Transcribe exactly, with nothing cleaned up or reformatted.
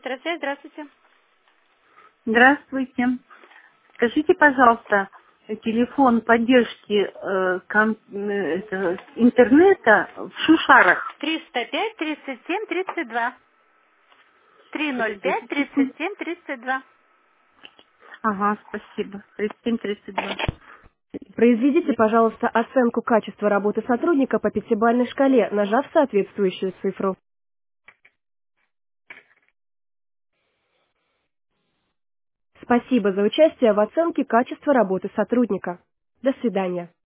Электросвязь, здравствуйте. Здравствуйте. Скажите, пожалуйста, э, телефон поддержки э, ком- э, это, интернета в Шушарах. триста пять тридцать семь тридцать два. триста пять Подождите тридцать секунду. семь тридцать два. Ага, спасибо. тридцать семь тридцать два. Произведите, пожалуйста, оценку качества работы сотрудника по пятибалльной шкале, нажав соответствующую цифру. Спасибо за участие в оценке качества работы сотрудника. До свидания.